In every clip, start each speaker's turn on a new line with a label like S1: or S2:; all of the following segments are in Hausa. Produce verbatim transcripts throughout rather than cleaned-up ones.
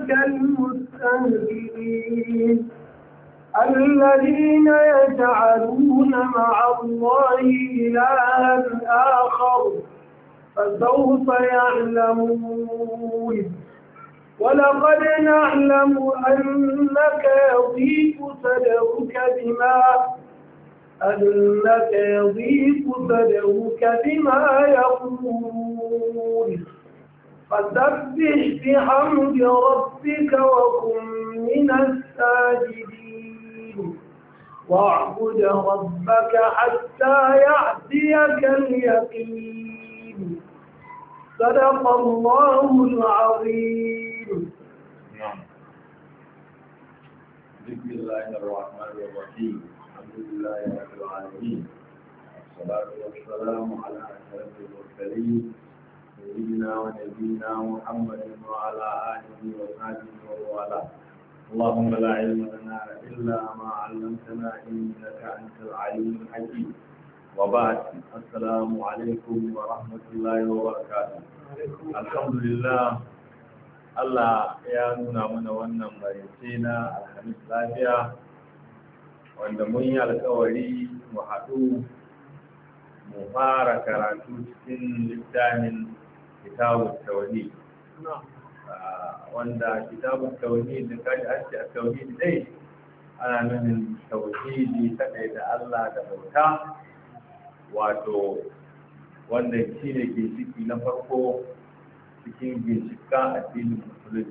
S1: المستهزئين الذين يجعلون مع الله إلها آخر فسوف يعلمون ولقد نعلم أنك يضيق صدرك بما أنك يضيق صدرك بما يقولون فسبح بحمد ربك وكن من الساجدين واعبد ربك حتى يأتيك اليقين صدق الله العظيم.
S2: نعم. بسم الله الرحمن الرحيم الحمد لله رب العالمين والصلاة والسلام على أشرف المرسلين سيدنا ونبينا محمد وعلى آله وصحبه ومن اللهم لا علم لنا إلا ما علمتنا إنك أنت العليم الحكيم وبعد السلام عليكم ورحمة الله وبركاته. الحمد لله Allah ya nuna mana wannan bayyace na alhamis lafiya wanda mun yi alkawari mu haɗu mu fara karatu cikin littafin kitabut tauhid wanda kitabut tauhid da kaji ake a tauhid dai ana nufin tauhidi kadai da Allah da bauta wato wanda shi ne ginshiki na farko cikin ginshikan addinin musulunci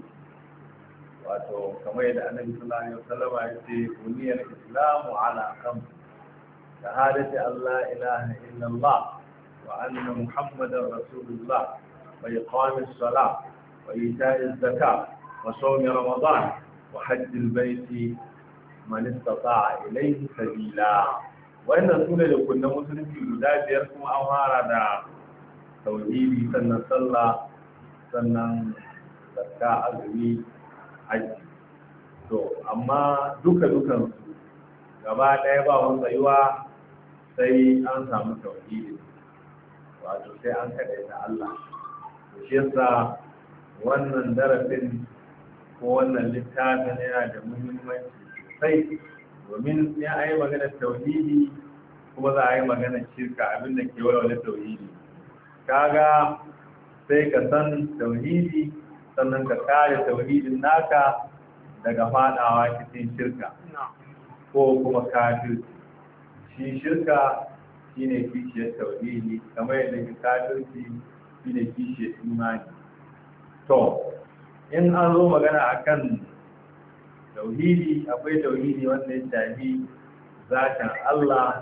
S2: wato kamar yadda annabi sallallahu alaihi wasallam ya ce buniyar islamu ala khams shahadati Allah ilaha illallah wa anna muhammadar rasulullah wa iqamis salah wa ita'iz zakat wa sawm ramadan wa hajj al-bayt man istata'a ilayhi sabila wannan sune da kunnan musulunci guda biyar kuma an fara da tauhidi sannan sallah sannan zakka azumi haji to amma duka dukan su gaba ɗaya ba wani tsayuwa sai an samu tauhidi wato sai an kaɗai da Allah to shi yasa wannan darasin ko wannan littafin yana da muhimmanci sosai domin ya yi magana tauhidi kuma za a yi magana shirka abinda ke walwala tauhidi kaga sai ka san tauhidi sannan ka kare tauhidin naka daga fadawa cikin shirka ko kuma kafirci shi shirka shine kishiyar tauhidi kamar yadda kafirci shine kishiyar imani to in an zo magana akan tauhidi akwai tauhidi wanda ya shafi zatin Allah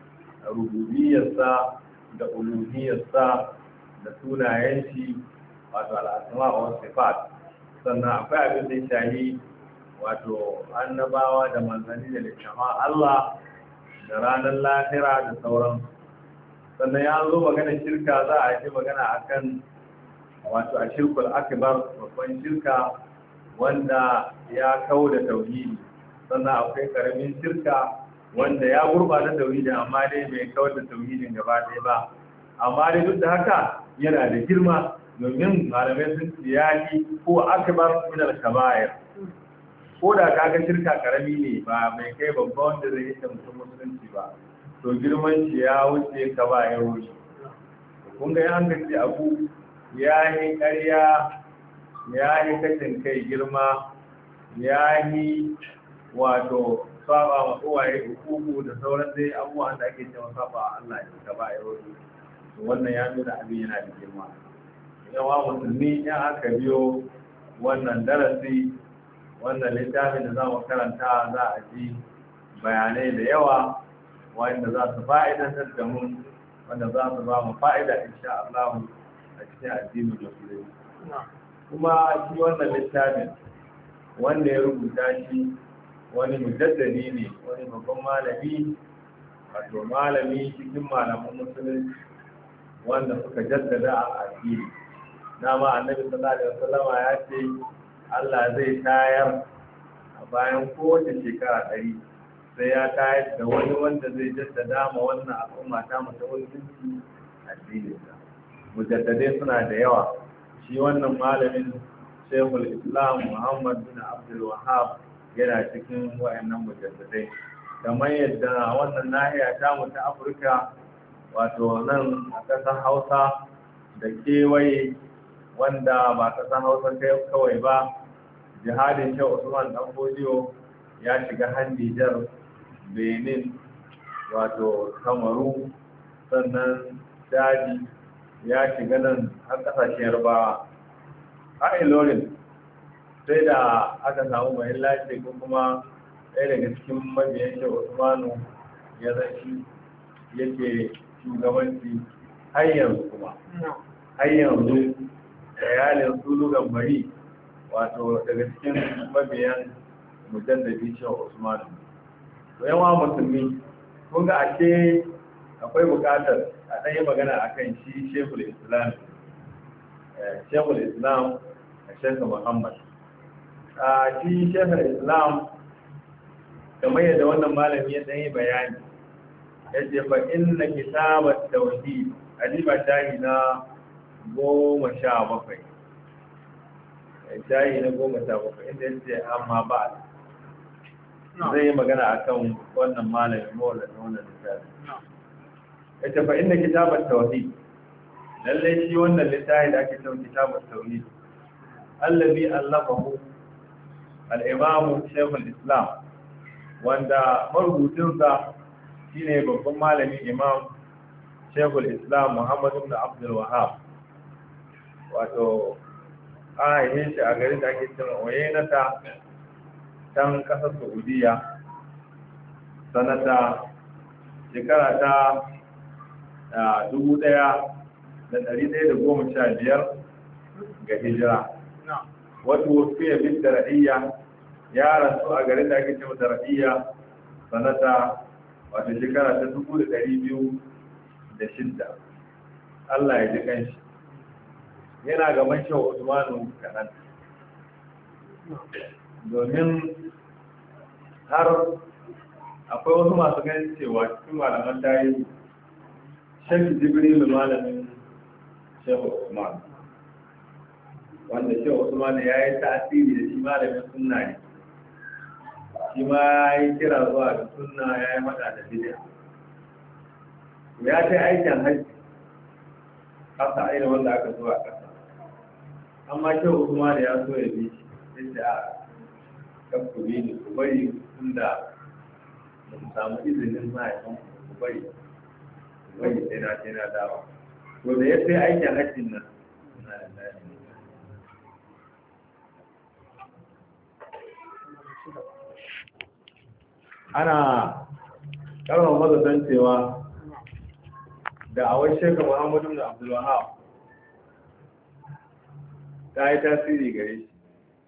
S2: rububiyarsa da uluhiyarsa da sunayen shi wato al'asma wa sifat sannan akwai abin da shahi wato annabawa da manzanni da littafan Allah da ranar lahira da sauran sannan ya zo magana shirka za a yi magana akan wato a shirkul akbar babban shirka wanda ya kawo da tauhidi sannan akwai karamin shirka wanda ya gurbata tauhidi amma dai bai kawar da tauhidin gaba ɗaya ba amma dai duk da haka yana da girma domin malamai sun tsiyaki ko akbar min al-kaba'ir ko da kaga shirka karami ne ba mai kai babba wanda zai yi mutum musulunci ba to girman shi ya wuce kaba'irori kun ga an ga abu ya yi ƙarya ya yi kashin kai girma ya yi wato saba ma uwaye hukuku da sauran dai abubuwan da ake cewa saba Allah ya kaba'irori wannan ya nuna abin yana da girma yawa musulmi in aka biyo wannan darasi wannan littafin da za mu karanta za a ji bayanai da yawa wanda za su fa'idantar da mu wanda za su ba mu fa'ida insha Allah a cikin addinin musulmi kuma shi wannan littafin wanda ya rubuta shi wani mujaddadi ne wani babban malami wato malami cikin malaman musulunci wanda suka jaddada a addini dama annabi sallallahu alaihi wasallam ya ce Allah zai tayar a bayan kowace shekara ɗari sai ya tayar da wani wanda zai jaddada ma wannan al'umma ta mata mutunci addinin sa mujaddadai suna da yawa shi wannan malamin Sheikhul Islam Muhammad bin Abdul Wahhab yana cikin wayannan mujaddadai kamar yadda wannan nahiya ta mu ta Afirka wato nan a ƙasar Hausa da kewaye wanda ba ƙasar Hausa kawai ba jihadin Sheikh Usman Dan Fodiyo ya shiga har Nijar, Benin, wato Kamaru, sannan Chadi, ya shiga nan har ƙasashen Yarbawa. A Ilorin sai da aka samu mai lashe ko kuma ɗaya daga cikin mabiyan Sheikh Usmanu ya zaci yake shugabanci har yanzu kuma. Har yanzu iyalin Sulu Gambari wato daga cikin mabiyan mujaddadi Sheikh Usmanu. To yawa musulmi kun ga ake akwai bukatar a ɗaya magana akan shi Sheikhul Islam Sheikhul Islam Sheikh Muhammad. A shi Sheikhul Islam kamar yadda wannan malami ya ɗanyi bayani yace fa inna kitabat tauhid aliba tahi na goma sha bakwai tahi na goma sha bakwai inda yace amma ba zai yi magana akan wannan malami mawala da wannan littafi yace fa inna kitabat tauhid lalle shi wannan littafi da ake cewa kitabat tauhid allazi allafahu al-imam Sheikhul Islam wanda marubucinsa shine babban malami imam Sheikhul Islam Muhammad ibn Abdul Wahhab wato a yin shi a garin da ake cewa Oyenata tan kasar Saudiya sanata shekara ta dubu ɗaya da ɗari ɗaya da goma sha biyar ga hijira. Wato wasu ya bin da ra'iyya ya rasu a garin da ake cewa da ra'iyya sanata wato shekara ta dubu da ɗari biyu da shidda. Allah ya ji kanshi. Yana gaban Shehu Usmanu kaɗan. Domin har akwai wasu masu ganin cewa cikin malaman tarihi Sheikh Jibril malamin Shehu Usman wanda Shehu Usman ya yi tasiri da shi malamin sunna ne shi ma ya yi kira zuwa da sunna ya yi mata da bid'a ya ta aikin hajji kasa ainihin wanda aka zuwa kasa amma Shehu Usman ya so ya bi shi sai a kan ku bi ni ku bari tunda ba mu samu izinin mahaifin ku bari wani sai na sai na dawa to da ya sai aikin hajjin nan ana karfafa mazatan cewa da awai Sheikh Muhammadu da Abdul Wahhab ta yi tasiri gare shi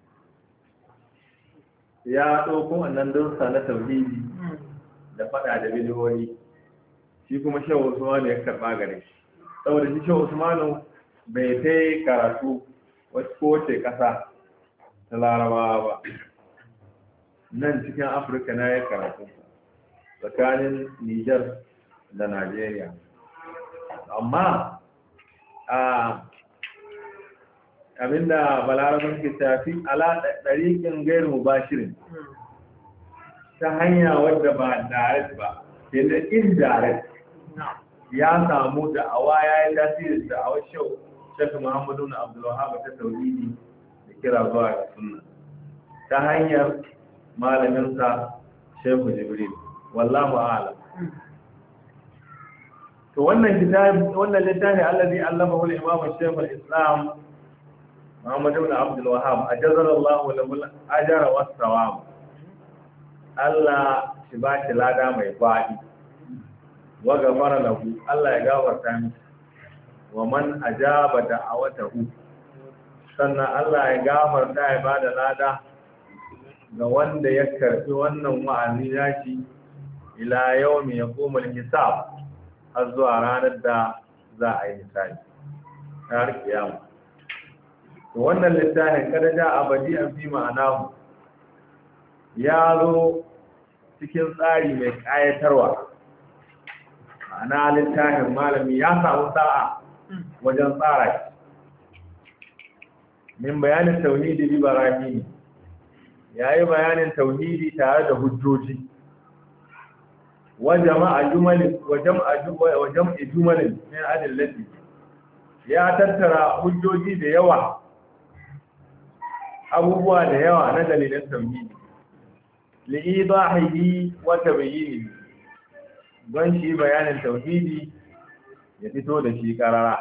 S2: ya ɗauko wannan darussa na tauhidi da faɗa da bidiyoyi shi kuma Shehu Usmanu ya karɓa gare shi saboda shi Shehu Usmanu bai kai karatu wace ƙasa ta Larabawa ba nan cikin Afirka na ya karatu tsakanin Nijar da Najeriya amma a abinda balarabin ke tafi ala ɗariƙin gairu mubashirin ta hanya wadda ba direct ba sai da indirect ya samu da awa ya yi tasiri da awa shau Sheikh Muhammadu na Abdul Wahhab ta tauhidi da kira zuwa ga sunna ta hanyar malaminsa Sheikh Jibril wallahu a'lam. To wannan kitabi wannan littafi allazi allamahu al-imam Sheikh al-Islam Muhammad ibn Abdul Wahhab ajazara Allah lahu al-ajra was-sawab. Allah shi ba shi lada mai fadi wa gafara lahu Allah ya gafarta miki wa man ajaba da'awatahu sannan Allah ya gafarta ya bada lada ga wanda ya karbi wannan wa'azi nashi ila yawmi yaqumul hisab har zuwa ranar da za a yi hisabi har kiyama. To wannan littafin kada ja abadi an fi ma'anahu ya zo cikin tsari mai kayatarwa ma'ana littafin malami ya samu sa'a wajen tsara shi min bayanin tauhidi bi barahini yayi bayanin tauhidi tare da hujjoji wa jama'a jumalin wa jama'a wa jam'i jumalin min adillati ya tattara hujjoji da yawa abubuwa da yawa na dalilan tauhidi li'idahihi wa tabyinihi don shi bayanin tauhidi ya fito da shi karara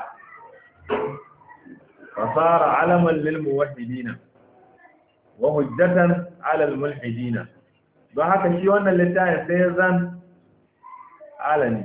S2: fasara alaman lil muwahhidina wa hujjatan ala al mulhidina don haka shi wannan littafin sai zan alani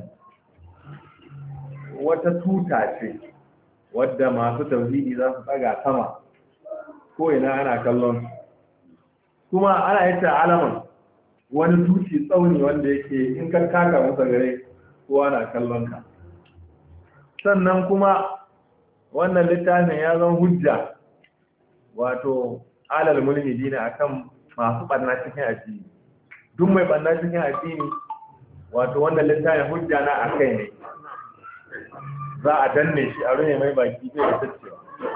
S2: wata tuta ce wadda masu tauhidi za su tsaga sama ko ina ana kallon kuma ana yi ta alaman wani tuci tsauni wanda yake in ka kaka masa gare kowa na kallon ka sannan kuma wannan littafin ya zan hujja wato alal mulhidina akan masu barna cikin addini duk mai barna cikin addini wato wannan littafin hujja na akai ne za a danne shi a ruhe mai baki bai da tacewa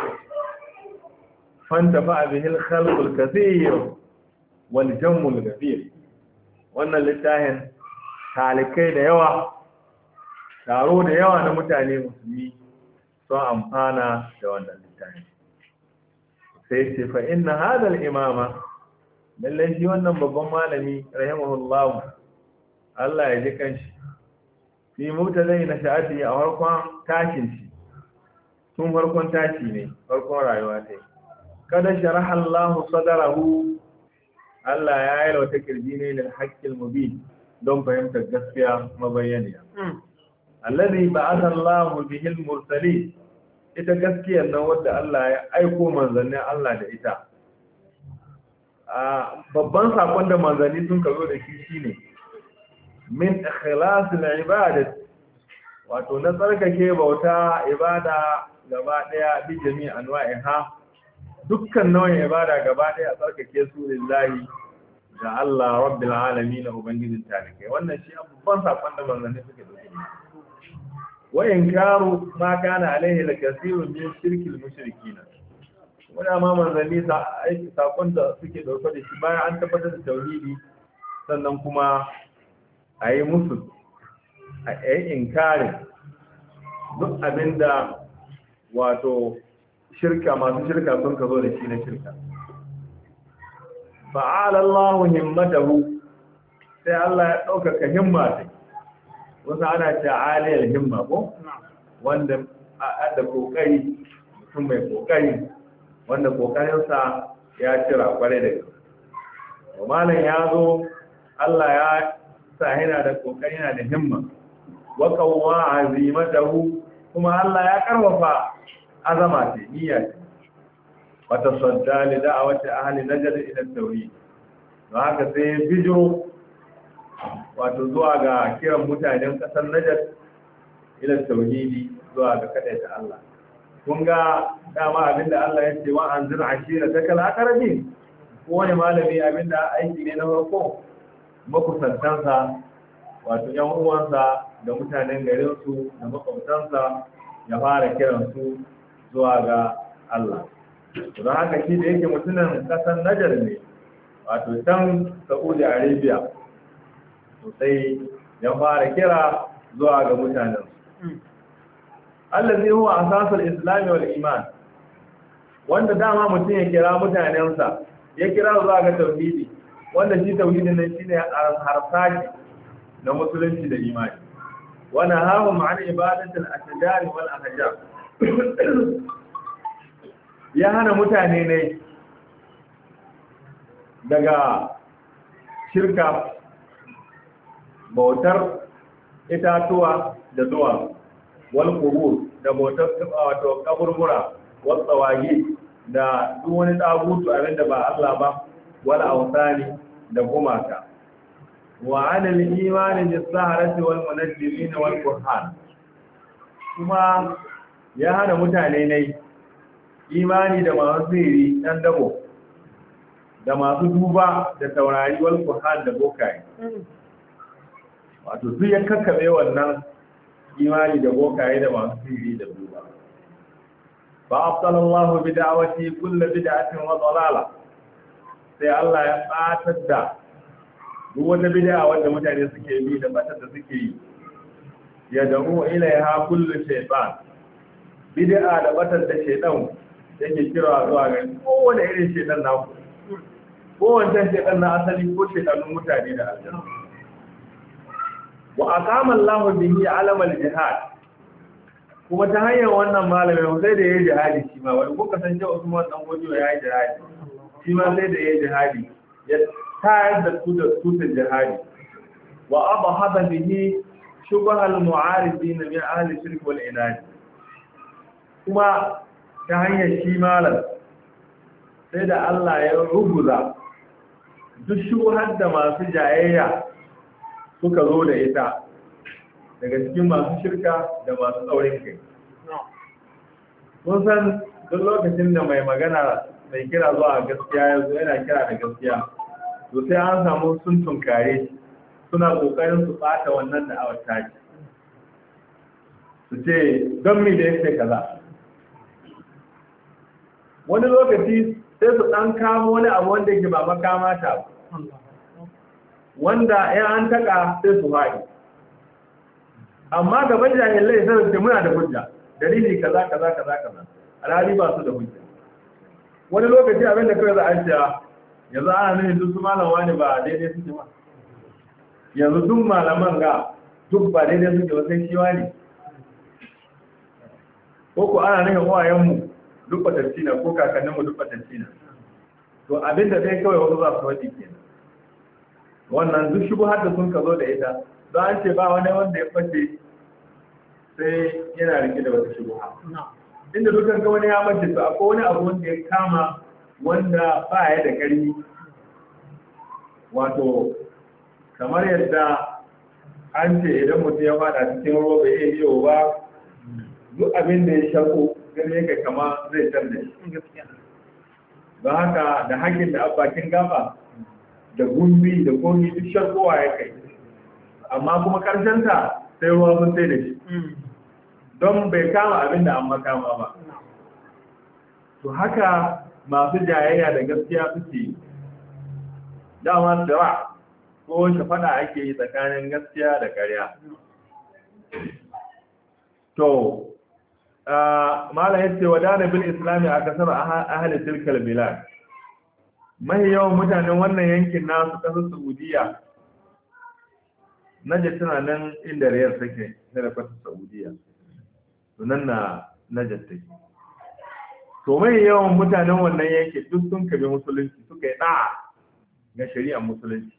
S2: fanta fa bihil khalqul kathir wal jammul ghafir wannan littafin talikai da yawa taro da yawa na mutane musulmi sun amfana da wannan littafin sai ce fa inna hadha al-imama lallai shi wannan babban malami rahimahullahu Allah ya ji kanshi fi mutazai na sha'ati a farkon tashin shi tun farkon tashi ne farkon rayuwa ta kada sharaha Allah sadarahu Allah ya yi wata kirji ne lil haqqil mubin don fahimtar gaskiya mabayyaniya alladhi ba'atha Allah bihi al-mursalin ita gaskiyar nan wadda Allah ya aiko manzannin Allah da ita a babban sakon da manzanni sun kazo da shi shine min ikhlasil ibadat wato na tsarkake bauta ibada gaba daya bi jami'in anwa'iha dukkan nau'in ibada gaba daya tsarkake su lillahi ga Allah rabbil alamin ubangijin talikai wannan shi babban sakon da manzanni suke dauke wa inkaru ma kana alaihi lakasirun min shirkil mushrikin wanda ma manzanni sa aiki sakon da suke dauke da shi bayan an tabbatar da tauhidi sannan kuma a yi musu a yi inkarin duk abinda wato shirka masu shirka sun ka zo da shi na shirka fa'ala Allahu himmatahu sai Allah ya ɗaukaka himma sai wasu ana ce aliyar himma ko wanda a da kokari mutum mai kokari wanda kokarinsa ya cira kwarai da gaske malam ya zo Allah ya sa yana da kokari yana da himma wa qawwa azimatahu kuma Allah ya karwafa azama ce niyya ce wa tasadda li da'awati ahli najd ila tauhid don haka sai bijiro wato zuwa ga kiran mutanen kasar najd ila tauhidi zuwa ga kadaita Allah kun ga dama abinda Allah ya ce wa anzir ashiratakal aqrabin ko wani malami abinda aiki ne na farko makusantansa wato yan uwansa da mutanen garinsu da makwabtansa ya fara kiransu zuwa ga Allah don haka shi da yake mutumin kasar Najar ne wato can Saudi Arabia sosai ya fara kira zuwa ga mutanen allazi huwa asasul islam wal iman wanda dama mutum ya kira mutanensa ya kira zuwa ga tauhidi wanda shi tauhidin nan shine harsashi na musulunci da imani wana hawa ma'an ibadatul ashjar wal ahjar ya hana mutane ne daga shirka bautar itatuwa da zuwa wal qubur da bautar wato kaburbura wal tsawagi da duk wani dagutu abinda ba Allah ba wal awsani da gumaka wa anil imani bis saharati wal munajjimin wal qur'an kuma ya hana mutane ne imani da masu sirri dan dabo da masu duba da taurari wal qur'an da bokai wato duk ya kakkabe wannan imani da bokaye da masu sirri da duba fa abtala Allah bi da'wati kull bid'atin wa dalala sai Allah ya batar da duk wata bid'a wanda mutane suke bi da batar da suke yi ya da'u ilaiha kullu shaytan bid'a da batar da shaytan yake kira zuwa ga kowane irin shaytan na ku kowane shaytan na asali ko shaytanun mutane da aljanna wa aqama Allahu bihi alama al-jihad kuma ta hanyar wannan malamin sai da yayi jihadi shi ma wani kuka san cewa Usman dan Godiyo yayi jihadi shi ma sai da yayi jihadi ya tayar da su da tutar jihadi wa abahada bihi shubha al-mu'aridin min ahli shirk wal inad kuma ta hanyar shi malam sai da Allah ya rubuza duk shubhar da masu jayayya suka zo da ita daga cikin masu shirka da masu tsaurin kai. Kun san duk lokacin da mai magana mai kira zuwa gaskiya ya zo yana kira da gaskiya, to sai an samu sun tunkare suna kokarin su bata wannan da awar taki. Su ce don mi da yake kaza. Wani lokaci sai su ɗan kamo wani abu wanda yake ba makamata ba. Wanda ya an taka sai su haɗi amma gaban jahilai sai su muna da hujja dalili kaza kaza kaza kaza alhali ba su da hujja wani lokaci abinda kawai za a cewa yanzu ana nufin duk su malam wani ba daidai suke ba yanzu duk malaman ga duk ba daidai suke ba sai shi wani ko ko ana nufin wayanmu duk batacci na ko kakanninmu duk batacci na to abinda dai kawai wasu za su waɗi kenan wannan duk shubuhar da sun ka zo da ita don an ce ba wani wanda ya fashe sai yana rike da wata shubuha inda dukan ga wani ya mace to akwai wani abu wanda ya kama wanda ba ya da ƙarfi wato kamar yadda an ce idan mutum ya fada cikin ruwa bai iya biyo ba duk abin da ya shako gane ka kama zai tar da shi don haka da hakin da abakin gaba da gumbi da komi duk sharkowa ya kai amma kuma ta sai ruwa sun sai da shi don bai kama abin da an makama ba to haka masu jayayya da gaskiya suke dama sira ko shafada ake yi tsakanin gaskiya da ƙarya to malam yace wadana bil islami a kasar ahli tilkal bilad mai yawan mutanen wannan yankin nasu kasar Saudiya Najd tana nan inda Riyadh take na da kasar Saudiya sunan na Najd take to mai yawan mutanen wannan yankin duk sun kabe musulunci suka yi da'a ga shari'ar musulunci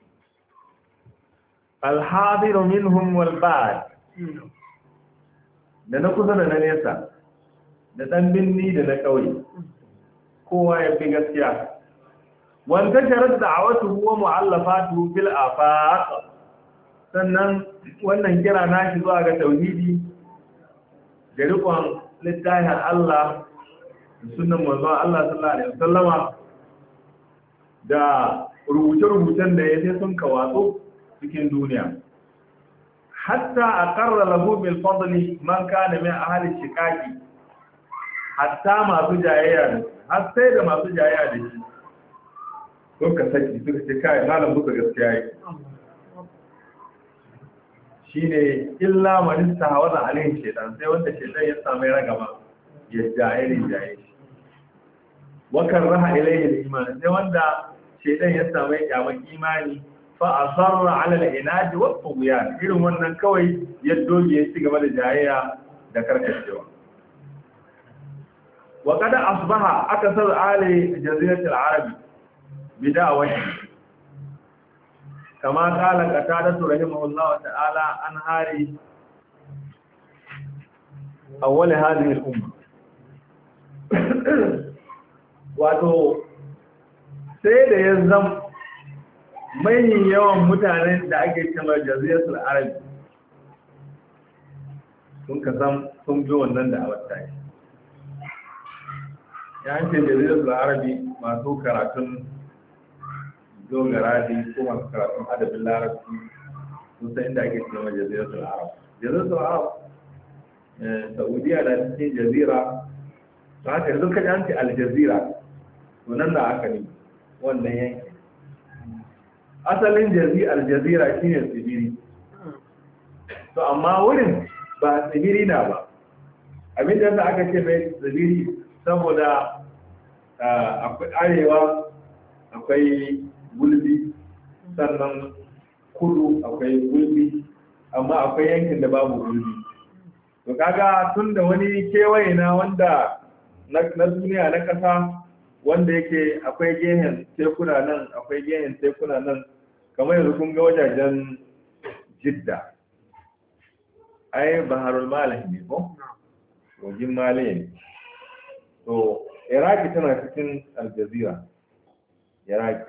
S2: al-hadiru minhum wal ba'd da na kusa da na nesa da dan binni da na kauye kowa ya fi gaskiya wanda sharar da'awatu wa mu'allafatu fil afaq sannan wannan kira nashi zuwa ga tauhidi da rikon littafin Allah da sunnan manzon Allah sallallahu alaihi wasallama da rubuce-rubucen da ya sai sun kawatsu cikin duniya hatta aqarra lahu bil fadli man kana min ahli shiqaqi hatta masu jayayya har sai da masu jayayya da shi suka saki suka ce kai malam buka gaskiya yi shine illa man istahawaza alaihi shaytan sai wanda shaytan ya samu ragama ya jaye jaye shi wa karaha ilayhi al-iman sai wanda shaytan ya samu kyaman imani fa asarra ala al-inad wa tughyan irin wannan kawai ya doge ya ci gaba da jayayya da karkacewa wa kada asbaha akasar ali jaziratul arabi bida'awati kama qala qatadatu rahimahullahu ta'ala an hari awwal hadhihi al-umma wato sai da ya zama mai yawan mutanen da ake cewa jaziratul arabi sun ka san sun bi wannan da awata shi ya ce jaziratul arabi masu karatun dogara ko masu karatun adabin larabci sun san inda ake cewa jaziratul arab jaziratul arab saudiya da cikin jazira to haka yanzu kaji an ce aljazira to nan da aka ne wannan yankin asalin jazi aljazira shine tsibiri to amma wurin ba tsibiri na ba abin da aka ce mai tsibiri saboda akwai arewa akwai gulbi sannan kudu akwai gulbi amma akwai yankin da babu gulbi to kaga tun da wani kewaye na wanda na duniya na kasa wanda yake akwai gehen tekuna nan akwai gehen tekuna nan kamar yanzu kun ga wajajen jidda ai baharul malah ne ko kogin maliya ne to iraki tana cikin aljazira iraki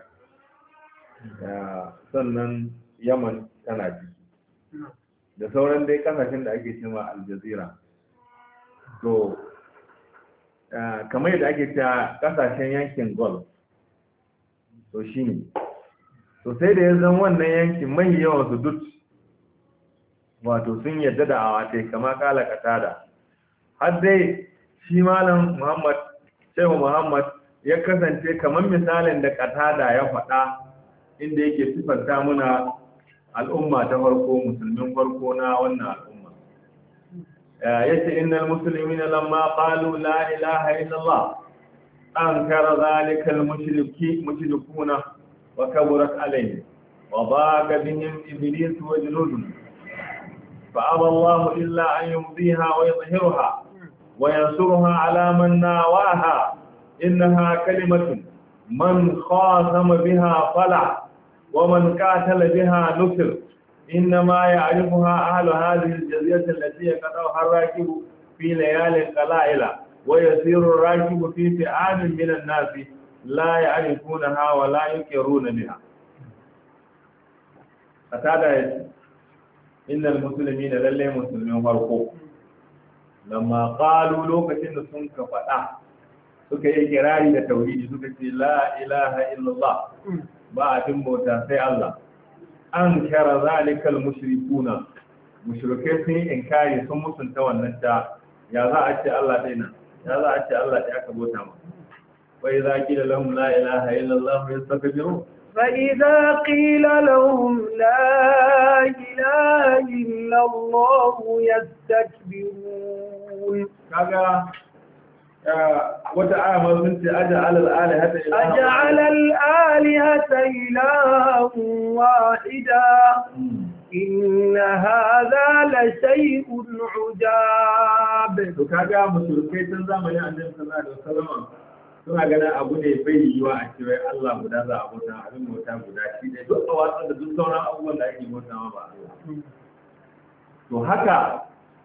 S2: sannan yaman tana ciki da sauran dai kasashen da ake cewa aljazira to kamar yadda ake cewa kasashen yankin gulf to shi ne to sai da ya zan wannan yankin mai yawan su duk wato sun yadda da awatai kama kala katada har dai shi malam muhammad shehu muhammad ya kasance kamar misalin da katada ya faɗa inda yake sifanta muna al'umma ta farko musulmin farko na wannan al'umma yace innal muslimina lamma qalu la ilaha illallah ankara zalika al-mushriki mushrikuna wa kaburat alayhi wa baqa bihim iblis wa junuduhu fa aba Allah illa an yumdiha wa yuzhiraha wa yansuruha ala man nawaha innaha kalimatun man khasama biha fala ومن قاتل بها نصر إنما يعرفها أهل هذه الجزيرة التي يقطعها الراكب في ليالي قلائل ويسير الراكب في فئام من الناس لا يعرفونها ولا يقرون بها أتعالى إن المسلمين للي مسلمين فرقوا لما قالوا لوكة سنك فتح suka yi kirari da tauhidi suka ce la ilaha illallah ba abin bauta sai Allah an kara zalikal mushrikuna mushrikai sun yi inkari sun mutunta wannan ta ya za a ce Allah dai nan ya za a ce Allah dai aka bauta ma wa idza qila lahum la ilaha illallah yastakbirun
S1: fa idza qila lahum la ilaha illallah yastakbirun
S2: kaga wata aya ma sun ce aja'al al-alihata ilahan
S1: aja'al al-alihata ilahan wahida inna hadha la shay'un ujab
S2: to kaga musulmai tun zamanin annabi sallallahu alaihi wasallam suna ganin abu ne bai yiwa a cewa Allah guda za a bauta abin bauta guda shi ne duk wasan da duk sauran abubuwan da ake bauta ma ba Allah to haka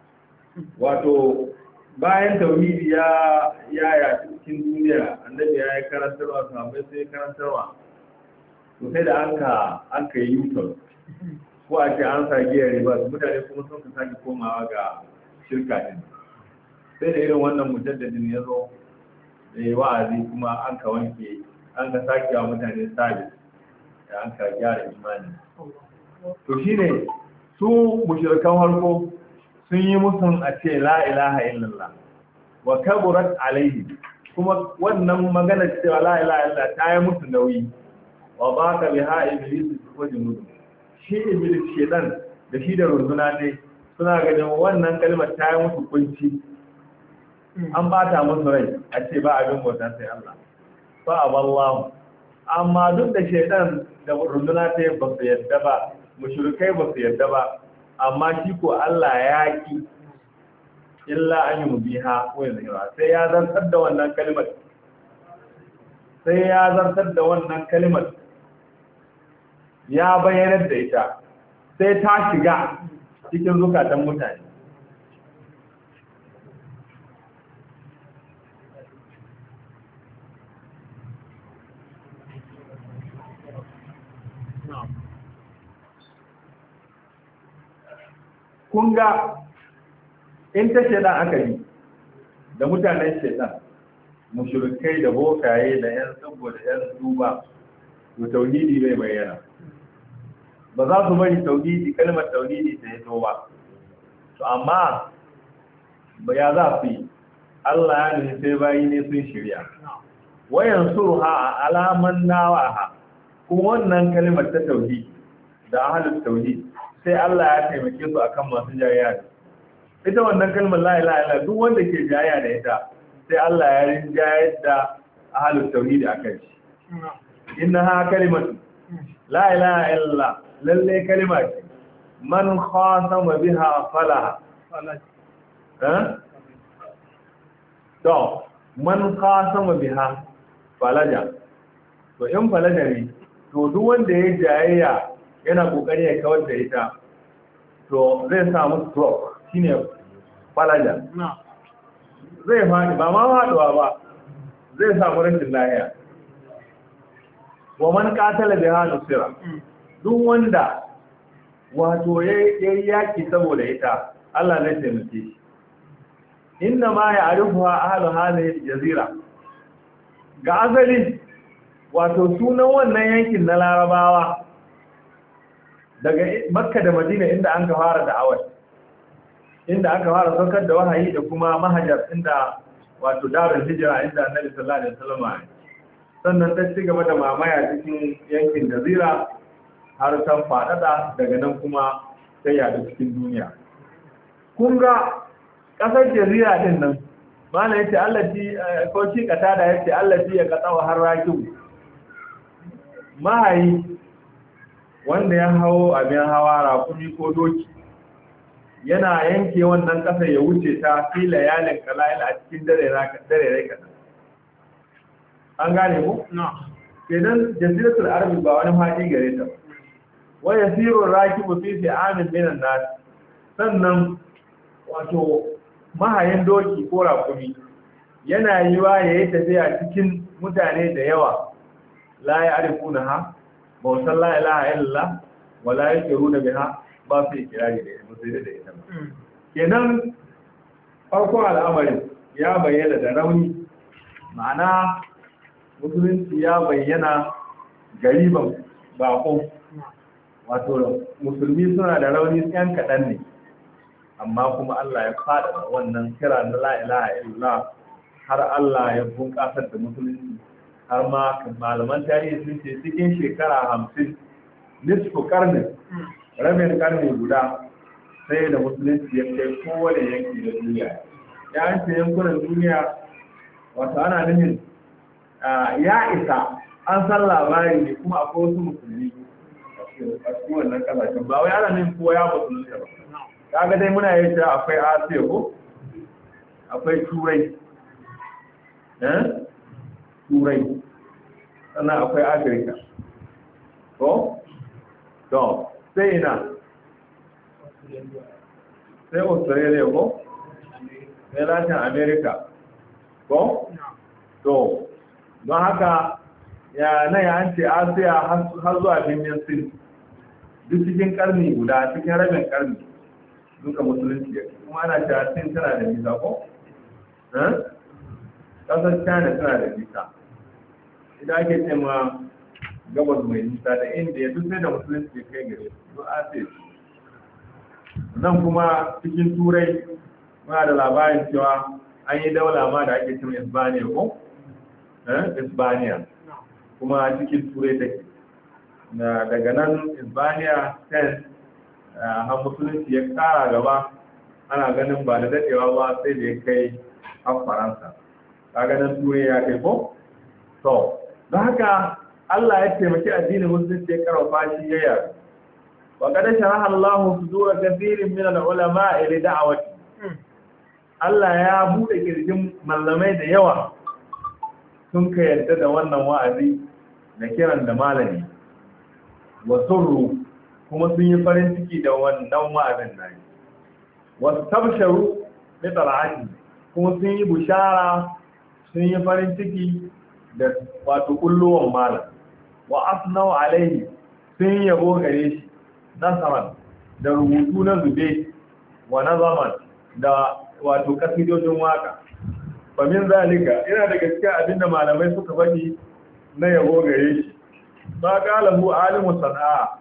S2: wato bayan tauhidi ya yaya cikin duniya annabi ya yi karantarwa sahabbai sai karantarwa to sai da anka anka yi yuton ko a ce an sa giyar riba mutane kuma sun ka sake komawa ga shirka din sai da irin wannan mujaddadin ya zo da yi wa'azi kuma an ka wanke an ka sake wa mutane sabis da an ka gyara imani to shine su mushrikan harko sun yi musun a ce la ilaha illallah wa kaburat alaihi kuma wannan magana cewa la ilaha illallah ta yi musu nauyi wa baka biha iblis ko junudu shi iblis shedan da shi da runduna ne suna ganin wannan kalmar ta yi musu kunci an bata musu rai a ce ba abin bauta sai Allah fa aballahu amma duk da shedan da runduna ta ba su yadda ba mushrikai ba su yadda ba amma shi ko Allah ya ki illa an yi mubiha ko yanzu sai ya zartar da wannan kalmar sai ya zartar da wannan kalmar ya bayyanar da ita sai ta shiga cikin zukatan mutane kun ga in ta shaidan aka yi da mutanen shaidan mushrikai da bokaye da yan tsibbo da yan duba to tauhidi bai bayyana ba za su bari tauhidi kalmar tauhidi ta yi ba to amma ba ya za su yi Allah ya nufi sai bayi ne sun shirya wayan surha alaman nawaha kuma wannan kalimar ta tauhid da ahlul tauhid sai Allah ya taimake su akan masu jayayya ita wannan kalmar la ilaha illa duk wanda ke jayayya da ita sai Allah ya rinjayar da ahlul tauhid akan shi innaha kalimatu la ilaha illa lalle kalima ce man khasama biha falaha eh to man khasama biha falaja to in falaja ne to duk wanda ya jayayya yana kokari ya kawar da ita to zai samu stroke shine falaja zai faɗi ba ma faɗuwa ba zai samu rashin lafiya wa man qatala biha nusira duk wanda wato yayi yaki saboda ita Allah zai taimake shi inna ma ya'rifuha ahlu hadhihi jazira ga azali wato sunan wannan yankin na Larabawa daga Makka da Madina inda an ka fara da'awar inda aka fara saukar da wahayi da kuma mahajar inda wato darul hijira inda Annabi sallallahu alaihi wasallam sannan ta ci gaba da mamaya cikin yankin jazira har ta faɗaɗa daga nan kuma sai yaɗu cikin duniya kun ga ƙasar jazira ɗin nan mana yace allati ko shi kata da yace allati ya kata wa har rakiu mahayi wanda ya hawo abin hawa rakumi ko doki yana yanke wannan ƙasar ya wuce ta fi layalin kalayil a cikin dare rai kaɗan an gane ku? kenan jaziratul arabi ba wani faɗi gare ta ba wa yasiru rakibu fi fi'amin minan nas sannan wato mahayin doki ko rakumi yana yiwa yayi tafiya cikin mutane da yawa la ya'rifuna ha ba san la ilaha illallah wa la yakiruna biha ba su ikirari da ita sai da ita kenan farko al'amarin ya bayyana da rauni ma'ana musulunci ya bayyana gariban bako wato musulmi suna da rauni yan kaɗan ne amma kuma Allah ya faɗaɗa wannan kira na la ilaha illallah har Allah ya bunƙasar da musulunci har ma malaman tarihi sun ce cikin shekara hamsin nisfu karni rabin karni guda sai da musulunci ya kai kowane yanki da duniya ya ce yankunan duniya wato ana nufin ya isa an san labari ne kuma akwai wasu musulmi a cikin wannan kasashen ba wai ana nufin kowa ya musulunci ba kaga dai muna yi ta akwai asiya ko akwai turai eh turai sannan akwai afirka ko to sai ina sai australia ko sai latin america ko to don haka ya na ya an ce asiya har zuwa birnin sin duk cikin karni guda cikin rabin karni duka musulunci ya kuma ana cewa sin tana da nisa ko? ƙasar china tana da nisa idan ake ce ma gabas mai nisa da indiya duk sai da musulunci ya kai gare su asiya nan kuma cikin turai muna da labarin cewa an yi daula ma da ake cin Isbaniya ko? Isbaniya kuma cikin turai take daga nan Isbaniya ten har musulunci ya kara gaba ana ganin ba da dadewa ba sai da ya kai har Faransa ka ganin turai ya kai ko? to don haka Allah ya taimaki addinin musulunci ya karfafa shi ya yaru wa kada sharaha Allahu sudura kathirin min al-ulama ila da'wati Allah ya bude kirjin mallamai da yawa sun ka yarda da wannan wa'azi da kiran da malami wa surru kuma sun yi farin ciki da wannan wa'azin nan wa tabsharu bi tara'ati kuma sun yi bushara sun yi farin ciki da wato kulluwan malam wa asnau alaihi sun yabo gare shi nasaran da rubutu na zube wa nazaman da wato kasidojin waka famin zalika ina da gaskiya abinda malamai suka faɗi na yabo gare shi ba galahu alimu sana'a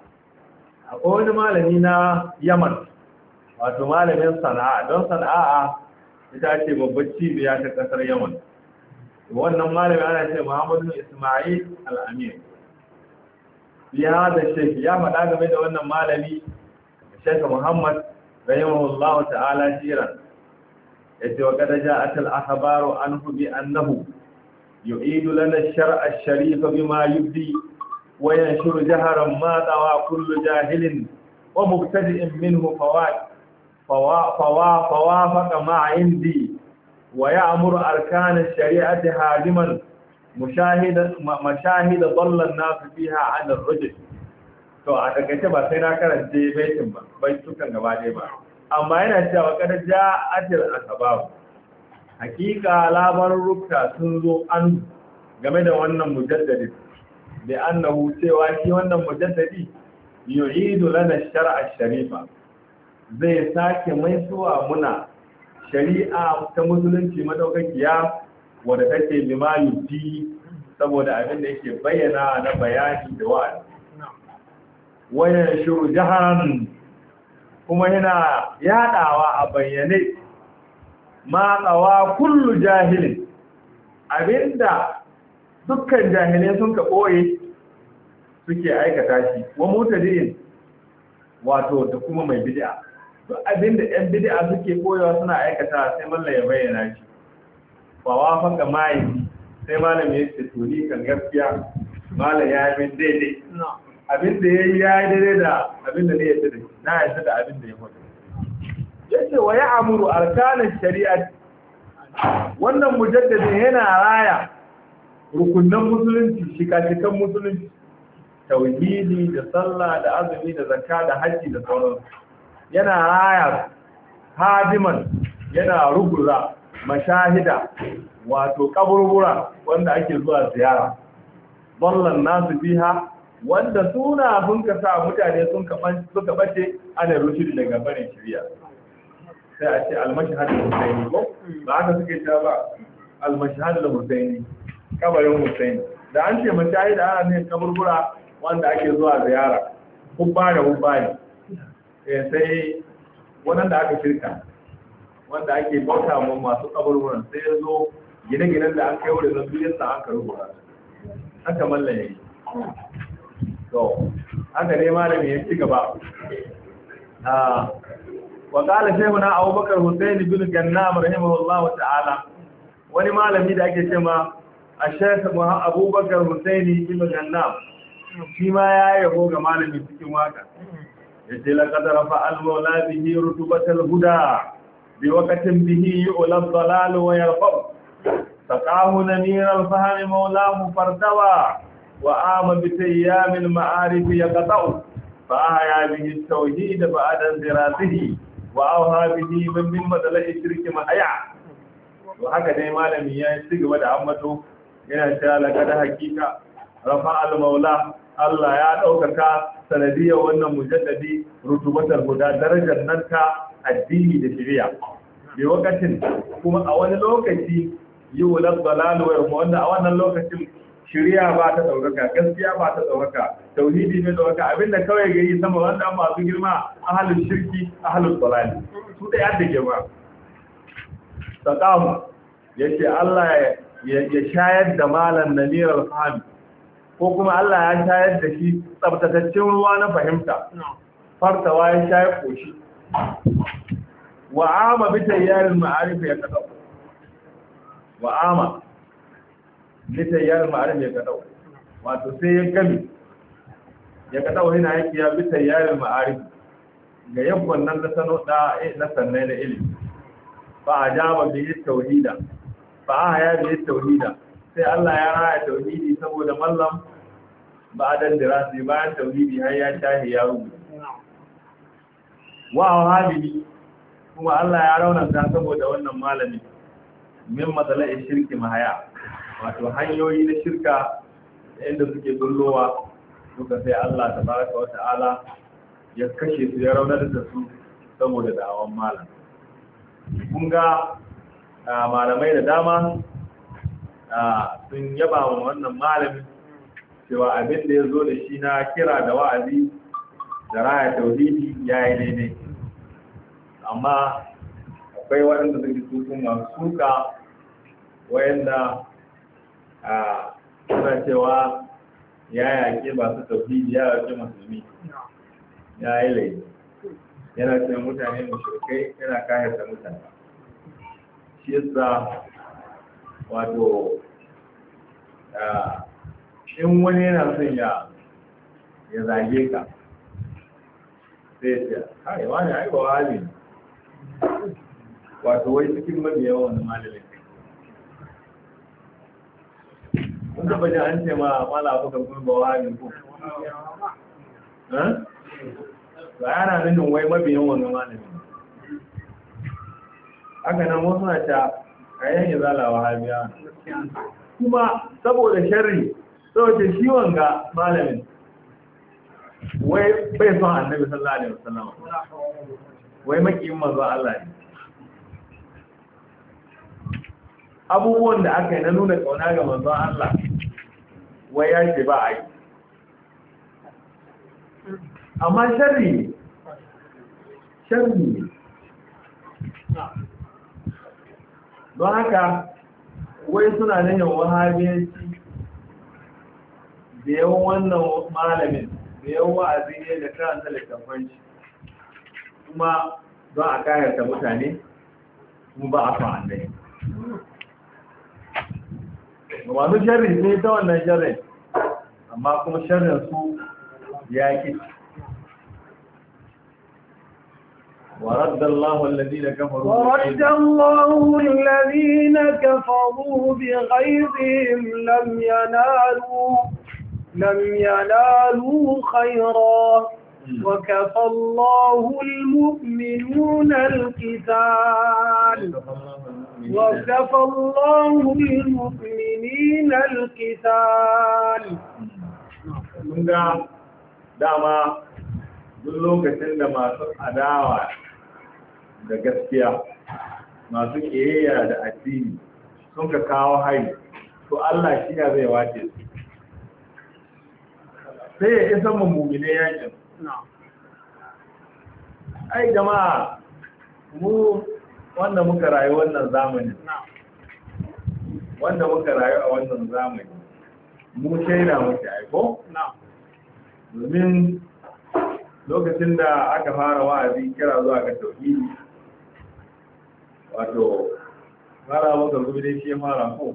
S2: akwai wani malami na yaman wato malamin sana'a don sana'a ita ce babbar cibiya ta kasar Yaman. Wannan malami ana ce Muhammadu Ismail Al-Amin. Ya da Sheikh ya faɗa game da wannan malami Sheikh Muhammad rahimahullahu ta'ala jiran. Yace wa kada ja'at al-akhbaru anhu bi annahu yu'idu lana ash-shar'a ash-sharif bima yubdi wa yanshuru jaharan ma tawa kullu jahilin wa mubtadi'in minhu fawaid fawa fawa fawafaqa ma 'indi ويأمر أركان الشريعة هادما مشاهدا مشاهد ضل الناس فيها عن الرجل. to a takaice ba sai na karance baitin ba bai tukan gaba dai ba amma yana cewa kada ja'atil asbab hakika labarurruka sun zo an game da wannan mujaddadi da annahu cewa shi wannan mujaddadi yu'idu lana shar'a sharifa zai sake mai suwa muna shari'a ta musulunci madaukakiya wadda take bima yuti saboda abin da yake bayyana na bayani da wa'azi wayan shuru jaharan kuma yana yadawa a bayyane ma qawa kullu jahilin abinda dukkan jahilai sun ka boye suke aikata shi wa mutadin wato da kuma mai bid'a to abinda yan bid'a suke koyawa suna aikata sai mallan ya bayyana shi fa wafaka mai sai malami ya ce to ni kan gaskiya mallan ya yi daidai abinda yayi yayi daidai da abinda ne ya tada na ya da abinda ya faɗa yace wa ya'muru arkanan shari'at wannan mujaddidi yana raya rukunan musulunci shika-shikan musulunci tauhidi da sallah da azumi da zakka da haji da sauransu yana raya hadiman yana ruguza mashahida wato kaburbura wanda ake zuwa ziyara ballan nasu biha wanda suna sun ka sa mutane sun suka bace ana rushidi daga barin shari'a sai a ce almashahad al-husaini ko ba haka suke cewa ba almashahad al-husaini kabarin husaini da an ce mashahida ana ne kaburbura wanda ake zuwa ziyara hubba da hubba ne sai wannan aka shirka wanda ake bauta mu masu kaburburan sai ya zo gine-ginen da an kai wurin nan duk yasa aka rubuta aka mallaye to aka ne malami ya ci gaba ah wa qala shaykhuna Abubakar Hussein bin Gannam rahimahullahu ta'ala wani malami da ake cewa Sheikh Abubakar Hussein bin Gannam shi ma ya yabo ga malami cikin waka yace laqad rafa al-mawla bihi rutubatal huda bi waqtin bihi yu'la ad-dalal wa yarfa saqahu namir al-fahm mawlahu fartawa wa ama bi tayyam al-ma'arif yaqta'u fa ahya bihi at-tauhid ba'da ziratihi wa awha bihi min madala'i shirki mahaya to haka dai malami ya ci gaba da ambato yana cewa laqad hakika rafa al-mawla Allah ya ɗaukaka sanadiyar wannan mujaddadi rutubatar guda darajar nan ta addini da shari'a. Bai wakacin kuma a wani lokaci yi wular dalalu wa wanda a wannan lokacin shari'a ba ta ɗaukaka, gaskiya ba ta ɗaukaka, tauhidi bai ɗaukaka abinda kawai ga yi sama wanda masu girma ahalin shirki ahalin dalali. Su ɗaya yadda ke ba. Sakamu ya ce Allah ya shayar da malam namirar fahimi. ko kuma Allah ya shayar da shi tsabtataccen ruwa na fahimta fartawa ya shayar koshi wa ama bi tayyarin ma'arif ya kadau wa ama bi tayyarin ma'arif ya kadau wato sai ya gami ya kadau yana yake ya bi tayyarin ma'arif ga yabbon nan da sano da na sannai da ilimi fa ajaba bi tauhida fa ya bi tauhida sai Allah ya raya tauhidi saboda mallam ba dan dirasi bayan tauhidi har ya shahi ya rubuta wa habibi kuma Allah ya raunanta saboda wannan malami min matsalai shirki mahaya wato hanyoyi na shirka inda suke bullowa duka sai Allah tabaraka wa ta'ala ya kashe su ya raunar da su saboda da'awan malam kun ga malamai da dama sun yaba wa wannan malami cewa abin da ya zo da shi na kira da wa'azi da raya tauhidi ya yi daidai amma akwai waɗanda suke suku masu suka wayanda a suna cewa ya yaƙi masu tauhidi ya yaƙi musulmi ya yi laifi yana cewa mutane mushrikai yana kayata mutane shi yasa wato in wani yana son ya ya zage ka sai ce kai wani ai ba wani wato wai cikin mabiya wannan malamin kun taba ji an ce ma mala abu kan kuma ba wani ko ba yana nufin wai mabiyan wannan malamin haka nan wasu na ta kayan ya zalawa habiya kuma saboda sharri saboda shi wanga malamin wai bai son annabi sallallahu alaihi wasallam wai makiyin manzo Allah ne abubuwan da aka yi na nuna kauna ga manzo Allah wai ya ce ba a yi amma sharri ne sharri ne don haka wai suna nan yawan wahabiyanci da yawan wannan malamin da yawan wa'azi ne da karanta littafanci kuma don a kayarta mutane kuma ba a fa'an dai ba masu sharri ne ta wannan sharri amma kuma sharrin su ya ki ورد الله الذين كفروا
S1: ورد الله الذين كفروا بغيظهم لم ينالوا لم ينالوا خيرا وكفى الله المؤمنون القتال وكفى الله المؤمنين القتال
S2: من دعما duk lokacin da masu adawa da gaskiya masu ƙiyayya da addini sun ka kawo hari to Allah shi ya zai wace su sai ya isa mummune yakin ai jama'a mu wanda muka rayu wannan zamanin wanda muka rayu a wannan zamani mu shaida muke aiko domin lokacin da aka fara wa'azi kira zuwa ga tauhidi wato fara maka rubuce shi fara ko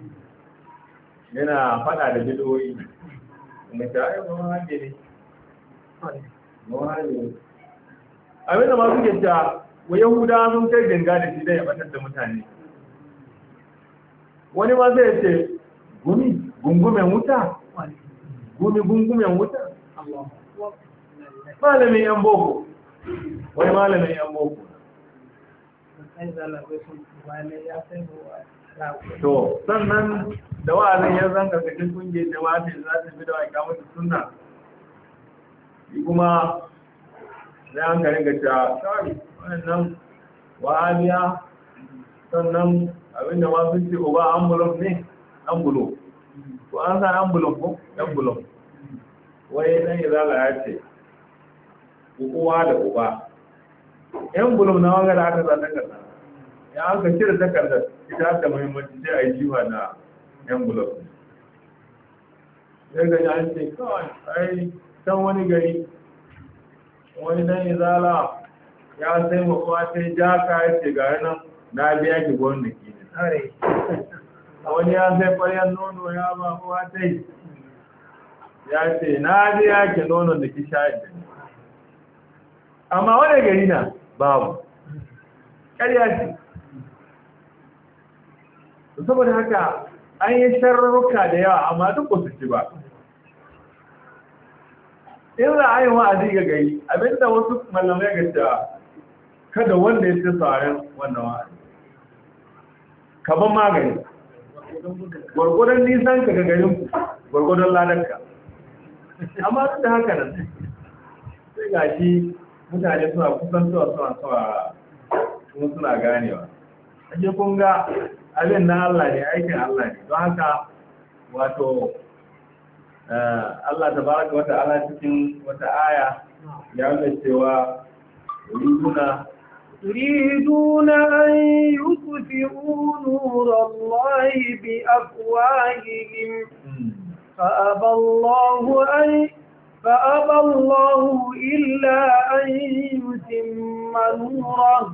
S2: yana fada da bidoyi kuma ta yi ba hake ne ba hake ne abinda ma suke ta wa yahuda sun kai ganga da shi dai ya batar da mutane wani ma zai ce gumi gungumen wuta gumi gungumen wuta malamin yan boko wai malamin yan boko to sannan da wa'azin ya zan karkashin kungiyar jama'a ce za ta fi da waƙa mutu suna kuma sai an karin ga cewa shari wannan wa'abiya sannan abinda ma sun ce uba ambulon ne ambulo to an sa ambulon ko ambulon wai dan izala ya ce uwa da uba yan bulum na wanga da aka zata kasa ya aka cire takardar ita da muhimmanci sai a yi jiwa na yan bulum sai gani an ce kawai ai can wani gari wani dan izala ya sai makuwa sai jaka ya ce ga nan na biya ki gwamnati ne wani ya sai ƙwaryar nono ya ba kuwa sai ya ce na biya ki nonon da ki sha ita amma wani gari na babu ƙarya ce saboda haka an yi sharruka da yawa amma duk ba su ci ba in za a yi wa'azi ga gari abinda wasu malamai ga cewa kada wanda ya ce sauran wannan wa'azi kaban magani gwargwadon nisan ka ga garin gwargwadon ladarka amma duk da haka nan sai ga shi mutane suna kusantowa suna sawa kuma suna ganewa ake kun ga abin na Allah ne aikin Allah ne don haka wato Allah ta baraka wata ala cikin wata aya ya nuna cewa yuriduna
S1: يريدون أن يطفئوا نور الله بأفواههم فأبى الله أن فأبى الله إلا أن يتم نوره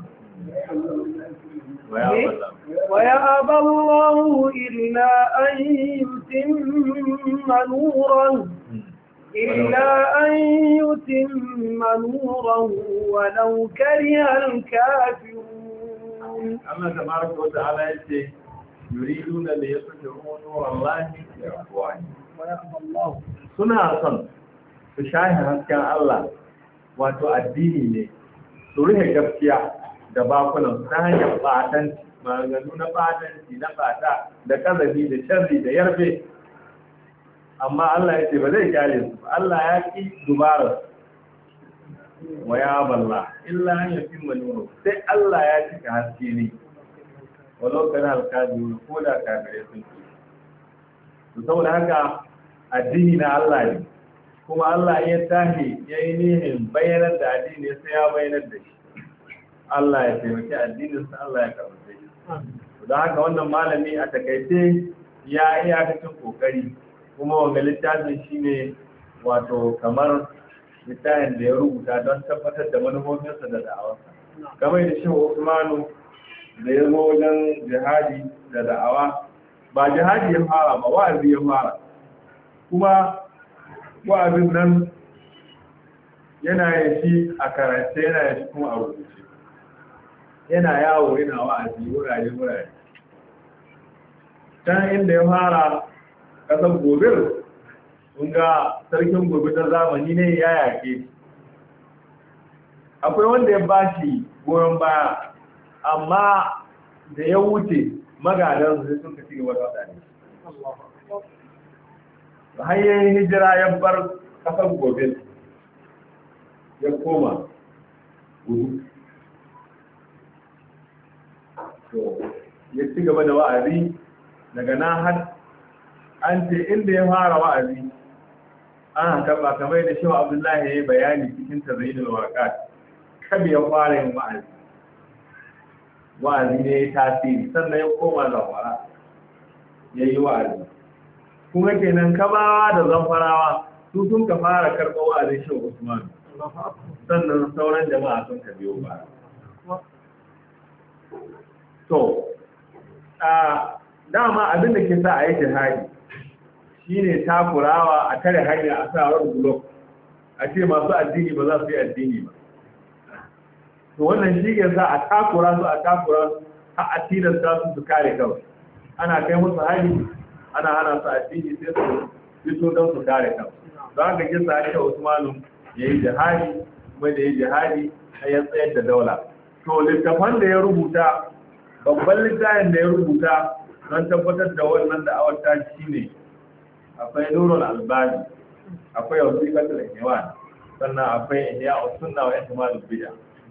S1: ويأبى الله إلا أن يتم نوره إلا أن يتم نوره ولو كره الكافرون.
S2: الله تبارك وتعالى يريدون ليطفئوا نور الله بأفواههم ويأبى الله. suna son su shahi hasken Allah wato addini ne su rufe gaskiya da bakunan ta hanyar batanci maganganu na batanci na bata da kazabi da sharri da yarbe, amma Allah ya ce ba zai kyale su Allah ya ki dubarar wa ya balla illa an yatimma nuru sai Allah ya cika haske ne walau kana alkazi ko da kafirai sun ci to saboda haka addini na Allah ne kuma Allah ya tahi ya yi nihin bayanar da addini sai ya bayanar da shi Allah ya taimaki addinin sa Allah ya karɓe shi don haka wannan malami a takaice ya iyakacin kokari kuma wanga littafin shine wato kamar littafin da ya rubuta don tabbatar da manufofinsa da da'awarsa kamar da shi Usmanu da ya zo wajen jihadi da da'awa ba jihadi ya fara ba wa'azi ya fara kuma wa'azin nan yana yin shi a karance yana yin shi kuma a rubuce yana yawo yana wa'azi wurare wurare can inda ya fara kasar gobir sun ga sarkin gobe ta zamani ne ya yake akwai wanda ya ba shi goyon baya amma da ya wuce magadan su sun ka cigaba da wadane hanyar hijira ya bar kasar gobe ya koma gudu ya ci gaba da wa'azi daga nan har an ce inda ya fara wa'azi an taɓa kamar da shi Abdullahi ya yi bayani cikin tazayyidul waqat kabi ya fara yin wa'azi wa'azi ne ya tasiri sannan ya koma zamfara ya yi wa'azi kuma kenan kabawa da zamfarawa su sun ka fara karɓar wa'azin shi Usman sannan sauran jama'a sun ka biyo ba to a dama abin da ke sa a yi jihadi shine takurawa a tare hanya a sa ran blok a ce masu addini ba za su yi addini ba to wannan shi ke sa a takura su a takura su har a tilasta su su kare kawai ana kai musu hali ana hana su addini sai su fito don su kare kawai don haka kisa ake Usmanu ya yi jihadi kuma da ya yi jihadi a ya tsayar da daula to littafan da ya rubuta babban littafin da ya rubuta don tabbatar da wannan da awata shi ne akwai nurul albani akwai wasiqatul ihwan sannan akwai ihya sunna wa ihtimalul bid'a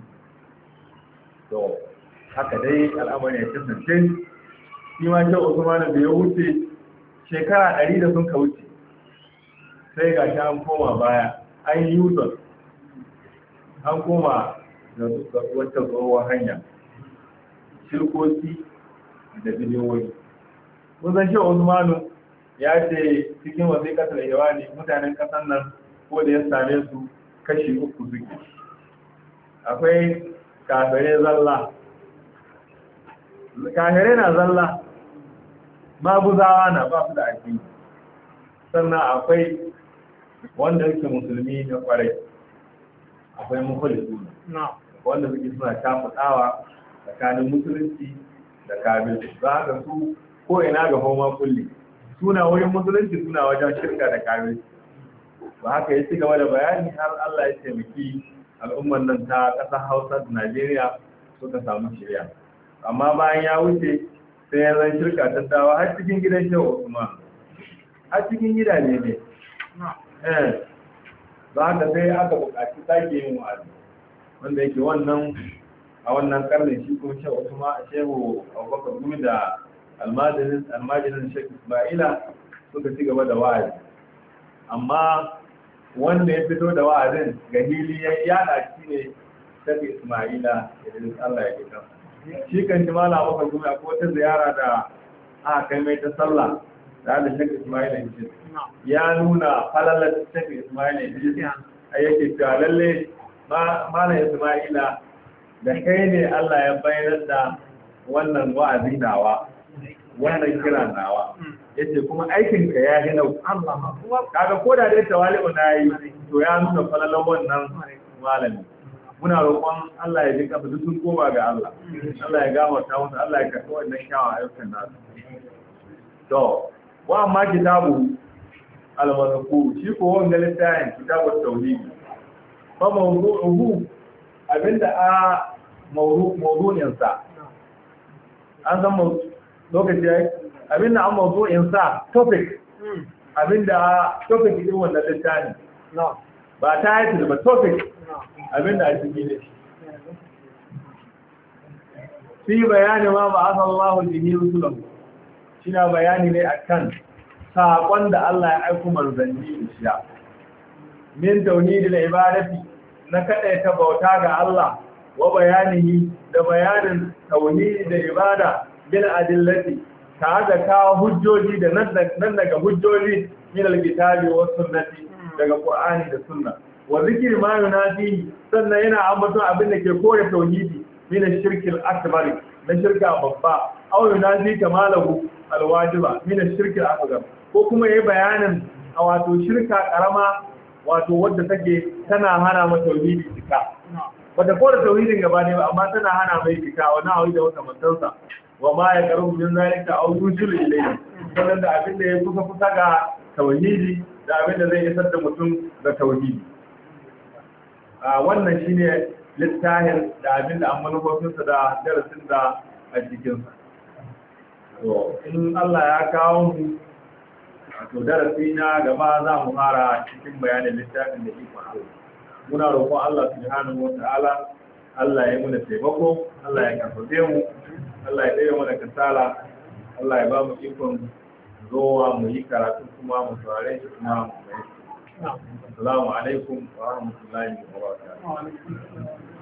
S2: to haka dai al'amari ya kasance shi ma shi Usman da ya wuce shekara ɗari da sun ka wuce sai ga shi an koma baya an yi yuton an koma da wata tsohuwar hanya shirkoki da biliyoyi mun san shi Usmanu ya ce cikin wasiƙatar ihwani mutanen ƙasar nan ko da ya same su kashi uku suke akwai kafirai zalla kafirai na zalla maguzawa na ba su da addini sannan akwai wanda yake musulmi na kwarai akwai mukhlisu wanda suke suna tafudawa tsakanin musulunci da kafirci za ka su ko ina ga homa kulli suna wurin musulunci suna wajen shirka da kafirci ba haka ya ci gaba da bayani har Allah ya taimaki al'ummar nan ta ƙasar Hausa da Najeriya suka samu shirya amma bayan ya wuce sai ya zan shirka ta dawa har cikin gidan Shehu Usman har cikin gidaje ne eh ba ka sai aka buƙaci sake yin wa'azi wanda yake wannan a wannan karnin shi kuma Shehu Usman Shehu Abubakar Gumi da almajirin almajirin Sheikh Ismaila suka ci gaba da wa'azi amma wanda ya fito da wa'azin ga hili ya yada shi ne tafi Ismaila idan Allah ya kika shi kan shi mala maka kuma akwai wata ziyara da aka kai mai ta sallah da da tafi Ismaila shi ya nuna falalar tafi Ismaila shi a yake cewa lalle malam Ismaila da kai ne Allah ya bayar da wannan wa'azi nawa wannan kira nawa yace kuma aikin ka ya gina Allah kaga koda dai tawali'u na yi to ya nuna falalar wannan malami muna roƙon Allah ya jinka su sun koma ga Allah Allah ya gafarta musu Allah ya karɓi wannan kyawun ayyukan nasu to wa amma kitabu al-mazkur shi ko wanga littafin kitabut tauhid fa mawdu'uhu abinda a mawdu' mawdu'in sa an san lokaci abinda an mawdu'in sa topic abinda topic din wannan littafin ba ta yi ba topic abinda a ciki ne fi bayani ma ba asa Allah bihi rusulahu shina bayani ne akan sakon da Allah ya aika manzanni shi min tauhidil ibadati na kada ta bauta ga Allah wa bayanihi da bayanin tauhidi da ibada bil adillati ta da kawo hujjoji da nan daga hujjoji min alkitabi was sunnati daga Qur'ani da sunna wa zikir ma yunafi sannan yana ambaton abin da ke kore tauhidi min ash-shirkil akbar na shirka babba aw yunafi kamalahu alwajiba min ash-shirkil akbar ko kuma yayi bayanin a wato shirka karama wato wadda take tana hana mu tauhidi cika bata kore tauhidin gaba ne ba amma tana hana mai cika wannan hawi da wata mantansa wa ma ya karu min zalika aw yusul ilayhi sannan da abin da ya kusa kusa ga tauhidi da abin da zai isar da mutum ga tauhidi a wannan shine littafin da abin da an manufofinsa da darasin da a cikinsa to in Allah ya kawo mu to darasi na gaba za mu fara cikin bayanin littafin da ikon Allah muna roƙon Allah subhanahu wa ta'ala Allah ya muna taimako Allah ya karfafe mu Allah ya ɗaya mana kasala Allah ya ba mu ikon zowa mu yi karatu kuma mu saurare shi kuma mu mai assalamu alaikum wa rahmatullahi wa barakatuh